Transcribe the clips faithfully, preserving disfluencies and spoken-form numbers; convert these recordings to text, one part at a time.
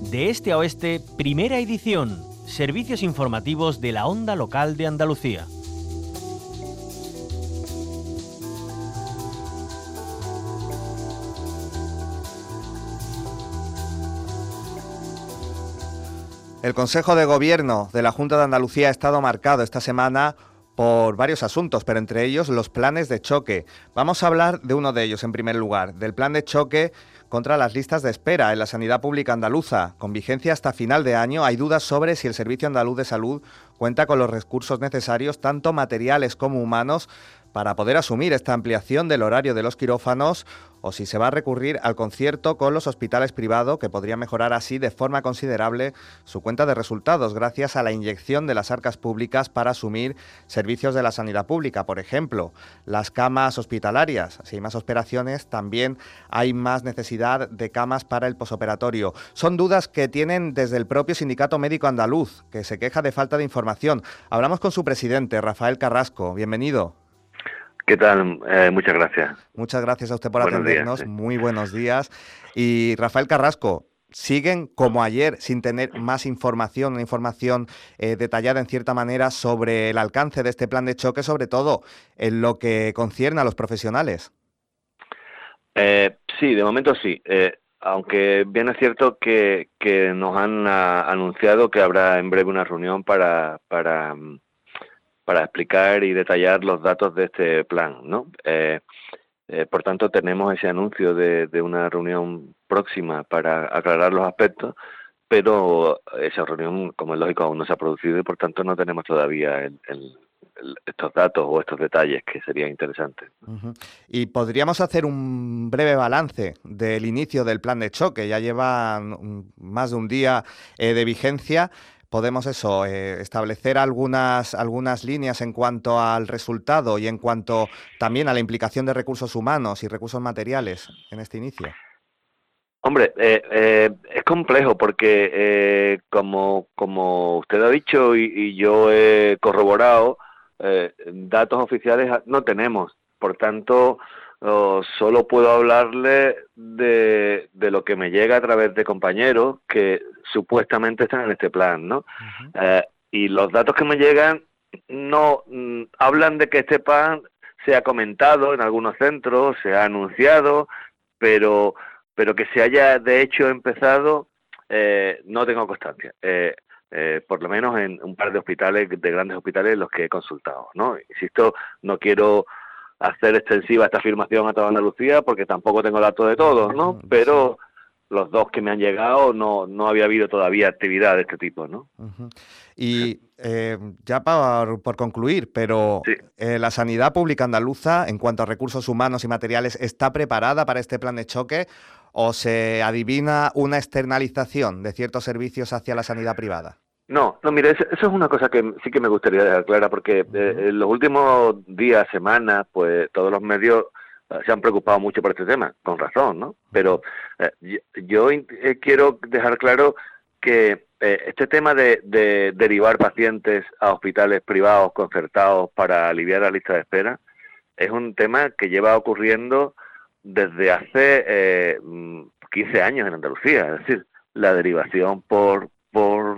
De este a oeste, primera edición. Servicios informativos de la Onda Local de Andalucía. El Consejo de Gobierno de la Junta de Andalucía ha estado marcado esta semana por varios asuntos, pero entre ellos los planes de choque. Vamos a hablar de uno de ellos en primer lugar, del plan de choque contra las listas de espera en la sanidad pública andaluza. Con vigencia hasta final de año, hay dudas sobre si el Servicio Andaluz de Salud cuenta con los recursos necesarios, tanto materiales como humanos, para poder asumir esta ampliación del horario de los quirófanos, o si se va a recurrir al concierto con los hospitales privados, que podría mejorar así de forma considerable su cuenta de resultados gracias a la inyección de las arcas públicas para asumir servicios de la sanidad pública. Por ejemplo, las camas hospitalarias. Si hay más operaciones, también hay más necesidad de camas para el posoperatorio. Son dudas que tienen desde el propio Sindicato Médico Andaluz, que se queja de falta de información. Hablamos con su presidente, Rafael Carrasco. Bienvenido. ¿Qué tal? Eh, muchas gracias. Muchas gracias a usted por buenos atendernos. Días, sí. Muy buenos días. Y Rafael Carrasco, siguen como ayer sin tener más información, una información eh, detallada en cierta manera sobre el alcance de este plan de choque, sobre todo en lo que concierne a los profesionales. Eh, sí, de momento sí. Eh, aunque bien es cierto que, que nos han a, anunciado que habrá en breve una reunión para... para para explicar y detallar los datos de este plan, ¿no? Eh, eh, por tanto, tenemos ese anuncio de, de una reunión próxima para aclarar los aspectos, pero esa reunión, como es lógico, aún no se ha producido y por tanto no tenemos todavía el, el, el, estos datos o estos detalles que serían interesantes. Uh-huh. Y podríamos hacer un breve balance del inicio del plan de choque. Ya llevan más de un día eh, de vigencia. Podemos eso, eh, establecer algunas, algunas líneas en cuanto al resultado y en cuanto también a la implicación de recursos humanos y recursos materiales en este inicio. Hombre, eh, eh, es complejo porque, eh, como, como usted ha dicho y, y yo he corroborado, eh, datos oficiales no tenemos. Por tanto, oh, solo puedo hablarle de, de lo que me llega a través de compañeros que supuestamente están en este plan, ¿no? Uh-huh. Eh, y los datos que me llegan no mm, hablan de que este plan se ha comentado en algunos centros, se ha anunciado, pero... pero que se haya de hecho empezado, eh, no tengo constancia. Eh, eh, por lo menos en un par de hospitales, de grandes hospitales, los que he consultado, ¿no? Insisto, no quiero hacer extensiva esta afirmación a toda Andalucía, porque tampoco tengo datos de todos, ¿no? Pero los dos que me han llegado no, no había habido todavía actividad de este tipo, ¿no? Uh-huh. Y eh, ya por, por concluir, pero sí. eh, ¿la sanidad pública andaluza, en cuanto a recursos humanos y materiales, está preparada para este plan de choque o se adivina una externalización de ciertos servicios hacia la sanidad privada? No, no, mire, eso, eso es una cosa que sí que me gustaría dejar clara, porque uh-huh. eh, en los últimos días, semanas, pues todos los medios se han preocupado mucho por este tema, con razón, ¿no? Pero eh, yo, yo eh, quiero dejar claro que eh, este tema de, de derivar pacientes a hospitales privados concertados para aliviar la lista de espera es un tema que lleva ocurriendo desde hace eh, quince años en Andalucía. Es decir, la derivación por por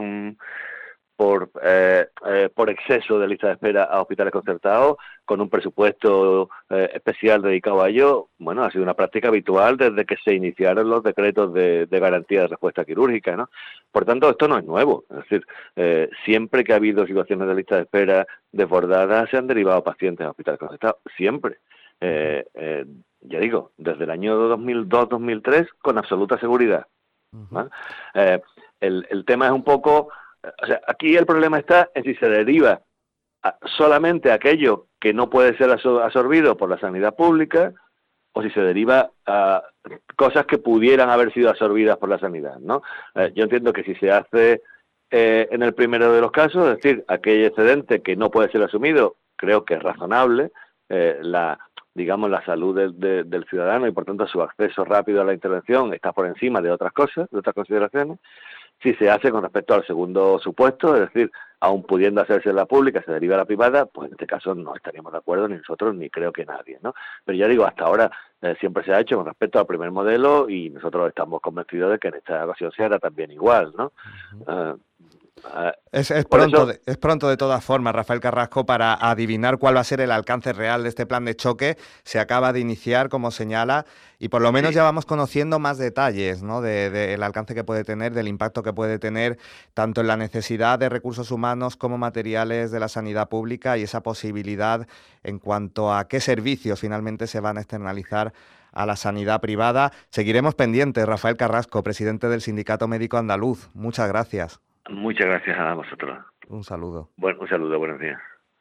por eh, eh, por exceso de lista de espera a hospitales concertados con un presupuesto eh, especial dedicado a ello, bueno, ha sido una práctica habitual desde que se iniciaron los decretos de, de garantía de respuesta quirúrgica, ¿no? Por tanto, esto no es nuevo. Es decir, eh, siempre que ha habido situaciones de lista de espera desbordadas, se han derivado pacientes a hospitales concertados. Siempre. Eh, eh, ya digo, desde el año dos mil dos dos mil tres, con absoluta seguridad. ¿Vale? Eh, el, el tema es un poco... O sea, aquí el problema está en si se deriva a solamente aquello que no puede ser absorbido por la sanidad pública o si se deriva a cosas que pudieran haber sido absorbidas por la sanidad, ¿no? Eh, yo entiendo que si se hace eh, en el primero de los casos, es decir, aquel excedente que no puede ser asumido, creo que es razonable, eh, la digamos la salud de, de, del ciudadano y por tanto su acceso rápido a la intervención está por encima de otras cosas, de otras consideraciones. Si se hace con respecto al segundo supuesto, es decir, aun pudiendo hacerse la pública, se deriva a la privada, pues en este caso no estaríamos de acuerdo ni nosotros ni creo que nadie, ¿no? Pero ya digo, hasta ahora eh, siempre se ha hecho con respecto al primer modelo y nosotros estamos convencidos de que en esta ocasión se hará también igual, ¿no? Uh-huh. Uh, uh, Es, es, pronto eso, de, es pronto de todas formas, Rafael Carrasco, para adivinar cuál va a ser el alcance real de este plan de choque. Se acaba de iniciar, como señala, y por lo menos sí. ya vamos conociendo más detalles, ¿no? de, de el alcance que puede tener, del impacto que puede tener, tanto en la necesidad de recursos humanos como materiales de la sanidad pública y esa posibilidad en cuanto a qué servicios finalmente se van a externalizar a la sanidad privada. Seguiremos pendientes. Rafael Carrasco, presidente del Sindicato Médico Andaluz. Muchas gracias. Muchas gracias a vosotros. Un saludo. Bueno, un saludo, buenos días.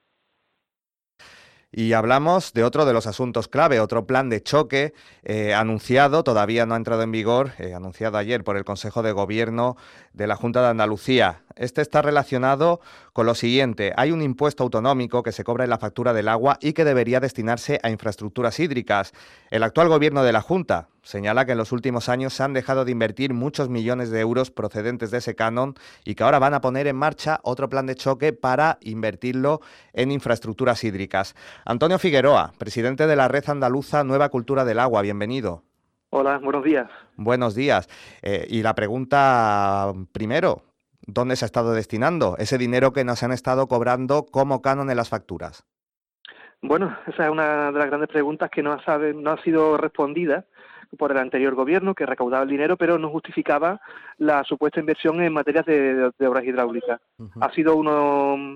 Y hablamos de otro de los asuntos clave, otro plan de choque eh, anunciado, todavía no ha entrado en vigor, eh, anunciado ayer por el Consejo de Gobierno de la Junta de Andalucía. Este está relacionado con lo siguiente: hay un impuesto autonómico que se cobra en la factura del agua y que debería destinarse a infraestructuras hídricas. El actual Gobierno de la Junta señala que en los últimos años se han dejado de invertir muchos millones de euros procedentes de ese canon y que ahora van a poner en marcha otro plan de choque para invertirlo en infraestructuras hídricas. Antonio Figueroa, presidente de la Red Andaluza Nueva Cultura del Agua, bienvenido. Hola, buenos días. Buenos días. Eh, y la pregunta primero, ¿dónde se ha estado destinando ese dinero que nos han estado cobrando como canon en las facturas? Bueno, esa es una de las grandes preguntas que no ha, sabe, no ha sido respondida por el anterior gobierno, que recaudaba el dinero, pero no justificaba la supuesta inversión en materias de, de, de obras hidráulicas. Uh-huh. Ha sido uno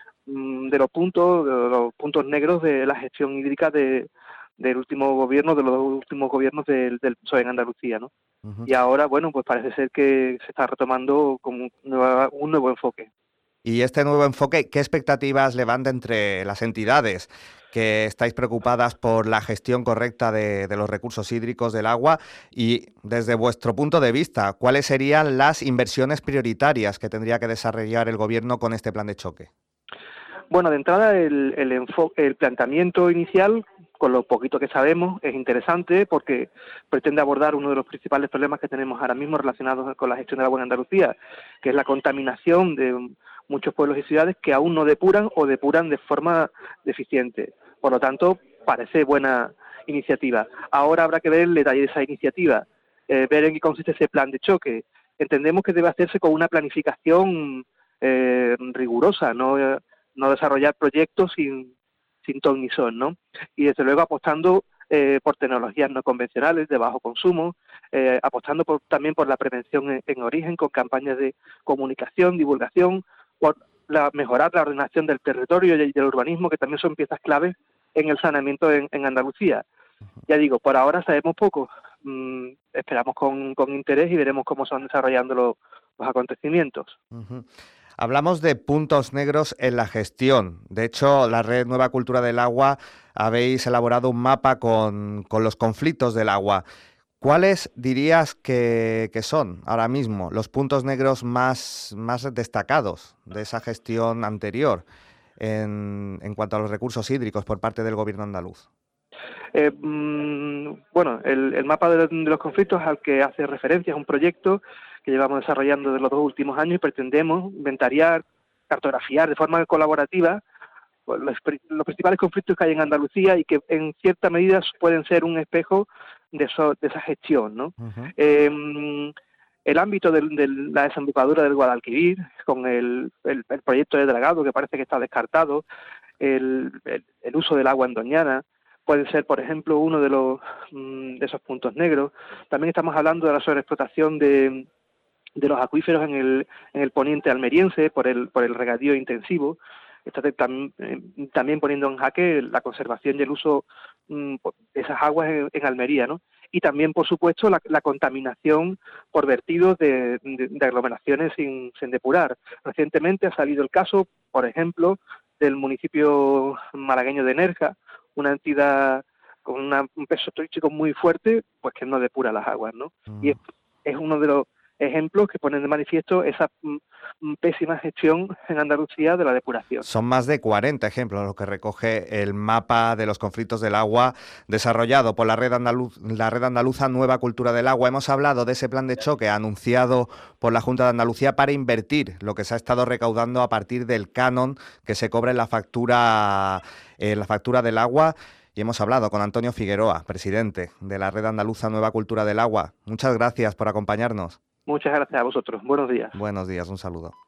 de los puntos, de los puntos negros de la gestión hídrica de, del último gobierno, de los últimos gobiernos del, del P S O E en Andalucía, ¿no? Uh-huh. Y ahora, bueno, pues parece ser que se está retomando como un nuevo, un nuevo enfoque. Y este nuevo enfoque, ¿qué expectativas levanta entre las entidades que estáis preocupadas por la gestión correcta de, de los recursos hídricos del agua? Y desde vuestro punto de vista, ¿cuáles serían las inversiones prioritarias que tendría que desarrollar el Gobierno con este plan de choque? Bueno, de entrada el, el, enfoque, el planteamiento inicial, con lo poquito que sabemos, es interesante porque pretende abordar uno de los principales problemas que tenemos ahora mismo relacionados con la gestión del agua en Andalucía, que es la contaminación de muchos pueblos y ciudades que aún no depuran o depuran de forma deficiente. Por lo tanto, parece buena iniciativa. Ahora habrá que ver el detalle de esa iniciativa, eh, ver en qué consiste ese plan de choque. Entendemos que debe hacerse con una planificación eh, rigurosa, no, no desarrollar proyectos sin, sin ton ni son, ¿no? Y desde luego apostando eh, por tecnologías no convencionales de bajo consumo, eh, apostando por, también por la prevención en, en origen con campañas de comunicación, divulgación, por la, mejorar la ordenación del territorio y del urbanismo, que también son piezas claves en el saneamiento en, en Andalucía. Ya digo, por ahora sabemos poco, mm, esperamos con, con interés y veremos cómo se van desarrollando los, los acontecimientos. Uh-huh. Hablamos de puntos negros en la gestión. De hecho, la Red Nueva Cultura del Agua habéis elaborado un mapa con, con los conflictos del agua. ¿Cuáles dirías que, que son ahora mismo los puntos negros más, más destacados de esa gestión anterior en, en cuanto a los recursos hídricos por parte del Gobierno andaluz? Eh, mmm, bueno, el, el mapa de, de los conflictos al que hace referencia es un proyecto que llevamos desarrollando de los dos últimos años y pretendemos inventariar, cartografiar de forma colaborativa pues, los, los principales conflictos que hay en Andalucía y que en cierta medida pueden ser un espejo de, eso, de esa gestión, ¿no? Uh-huh. Eh, el ámbito de, de la desembocadura del Guadalquivir, con el, el, el proyecto de dragado que parece que está descartado, el, el, el uso del agua en Doñana, puede ser, por ejemplo, uno de los de esos puntos negros. También estamos hablando de la sobreexplotación de, de los acuíferos en el, en el poniente almeriense por el, por el regadío intensivo. Está tam, también poniendo en jaque la conservación y el uso mm, de esas aguas en, en Almería, ¿no? Y también, por supuesto, la, la contaminación por vertidos de, de, de aglomeraciones sin, sin depurar. Recientemente ha salido el caso, por ejemplo, del municipio malagueño de Nerja, una entidad con una, un peso turístico muy fuerte, pues que no depura las aguas, ¿no? Uh-huh. Y es, es uno de los ejemplos que ponen de manifiesto esa pésima gestión en Andalucía de la depuración. Son más de cuarenta ejemplos los que recoge el mapa de los conflictos del agua desarrollado por la red, andaluz, la red andaluza Nueva Cultura del Agua. Hemos hablado de ese plan de choque anunciado por la Junta de Andalucía para invertir lo que se ha estado recaudando a partir del canon que se cobra en la factura, en la factura del agua. Y hemos hablado con Antonio Figueroa, presidente de la red andaluza Nueva Cultura del Agua. Muchas gracias por acompañarnos. Muchas gracias a vosotros. Buenos días. Buenos días, un saludo.